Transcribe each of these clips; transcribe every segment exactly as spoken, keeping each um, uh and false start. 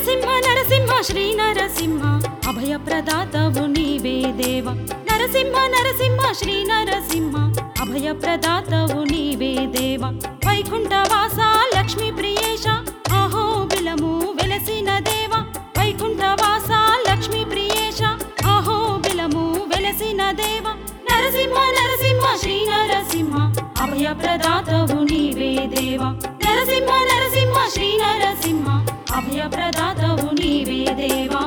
నరసింహ నరసింహ శ్రీ నరసింహ అభయ ప్రదాతవు నీవే దేవ నరసింహ నరసింహ శ్రీ నరసింహ అభయ ప్రదాతవు నీవే దేవ వైకుంఠవాస లక్ష్మీ ప్రియేశ ఆహో బిలము వెలసిన దేవ వైకుంఠవాస లక్ష్మీ ప్రియేశ ఆహో బిలము వెలసిన దేవ నరసింహ నరసింహ శ్రీ నరసింహ అభయ ప్రదాతవు నీవే దేవ నరసింహ నరసింహ శ్రీ నరసింహ అభయ ప్రదాతవు నీవే దేవా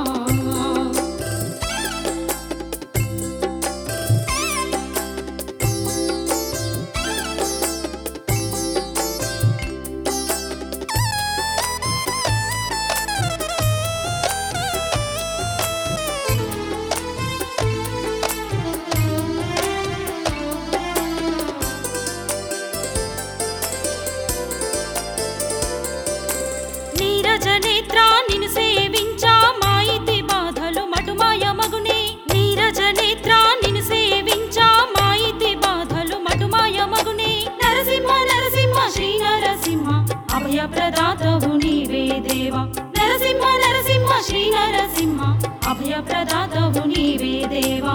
నీరజనేత్ర నిన్ను సేవించా మాయితి బాధలు మటుమాయ మగునే నీరజనేత్ర నిన్ను సేవించా మాయితి బాధలు మటుమాయ మగునే నరసింహ నరసింహ శ్రీ నరసింహ అభయ ప్రదాతవు నీవే దేవ నరసింహ నరసింహ శ్రీ నరసింహ అభయ ప్రదాతవు నీవే దేవా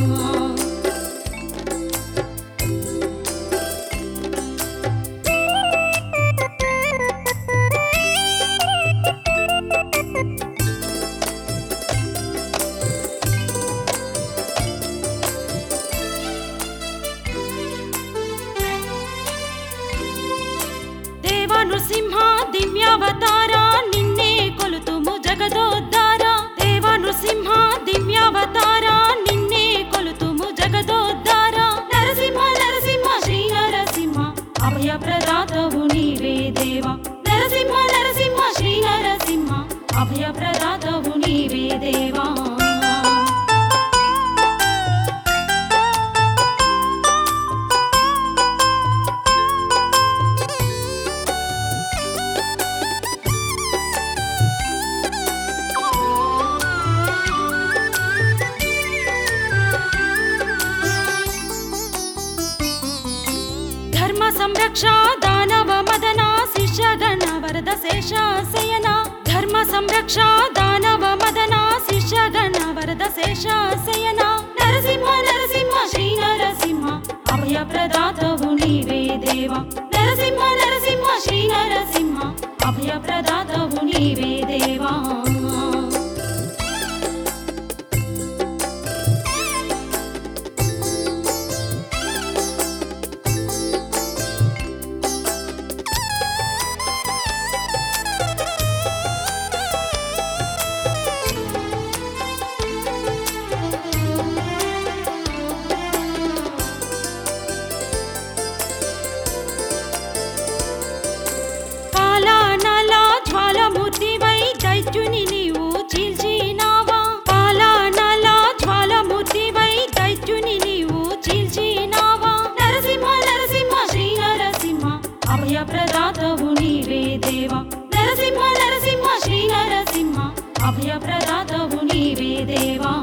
నృసింహ దివ్యావతార నిన్నే కొలుతుము జగదోద్ధార దేవ నృసింహ దివ్యావతార నిన్నే కొలుతుము జగదోద్ధార నరసింహ నరసింహ శ్రీ నరసింహ అభయ ప్రదాతవు నీవే దేవ నరసింహ నరసింహ శ్రీ నరసింహ అభయ ప్రదాతవు నీవే దేవా ధర్మ సంరక్ష దానవ మదన శిష్యగణ వరద శేషాశయన ధర్మ సంరక్ష దానవ మదన శిష్యగణ వరద శేషాశయన నరసింహ నరసింహ శ్రీ నరసింహ అభయ ప్రదాతవు నీవే దేవ నరసింహ నరసింహ శ్రీ నరసింహ అభయ ప్రదాతవు నీవే దేవా జ్వాలమూర్తివై దైత్యుని నీవు చీల్చినావా పాలానల జ్వాలమూర్తివై దైత్యుని నీవు చీల్చినావా నరసింహ నరసింహ శ్రీ నరసింహ అభయ ప్రదాతవు నీవే దేవ నరసింహ నరసింహ శ్రీ నరసింహ అభయ ప్రదాతవు నీవే దేవా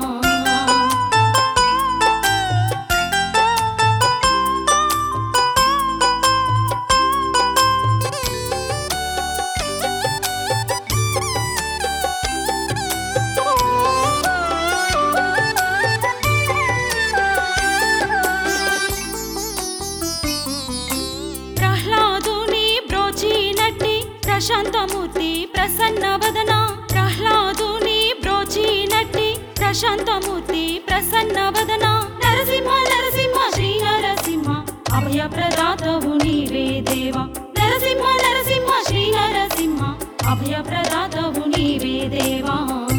ప్రశాంతమూర్తి ప్రసన్న వదన ప్రహ్లాదుని బ్రోచినట్టి ప్రశాంతమూర్తి ప్రసన్న వదన నరసింహ నరసింహ శ్రీ నరసింహ అభయ ప్రదాతవు నీవే దేవ నరసింహ నరసింహ శ్రీ నరసింహ అభయ ప్రదాతవు నీవే దేవా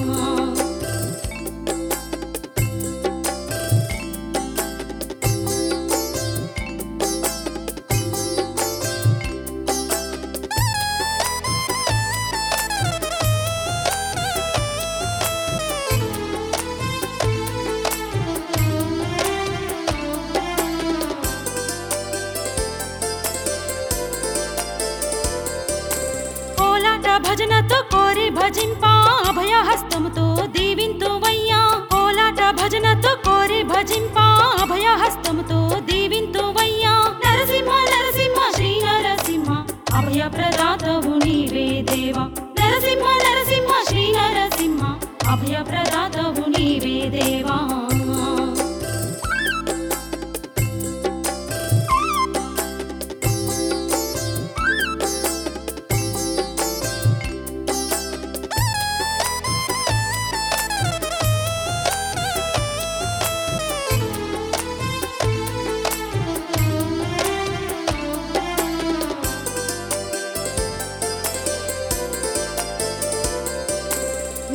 భజనతో కోరి భజింపా అభయ హస్తముతో దీవింతువయ్యా కోలాట భజనతో కోరి భజింపా అభయ హస్తముతో దీవింతువయ్యా నరసింహ నరసింహ శ్రీ నరసింహ అభయ ప్రదాతవు నీవే దేవ నరసింహ నరసింహ శ్రీ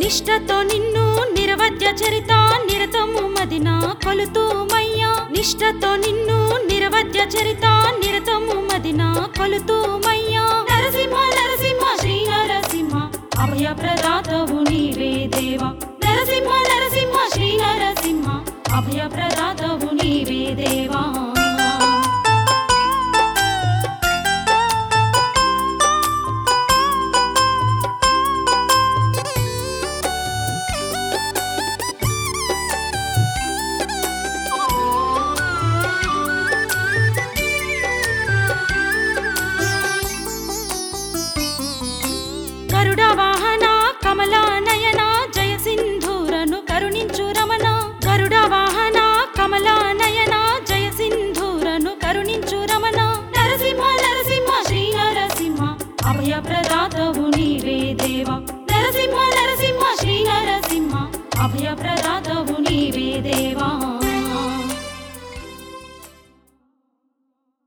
నిష్టతో నిన్ను నిరవధ్య చరిత నిరతము మదిన కొలుతూమయ్యా నిష్టతో నిన్ను నిరవధ్య చరిత నిరతము మదిన కొలుతూమయ్యా నరసింహ నరసింహ శ్రీ నరసింహ అభయ ప్రదాతవు నీవే దేవా నరసింహ నరసింహ శ్రీ నరసింహ అభయ ప్రదాతవు నీవే దేవా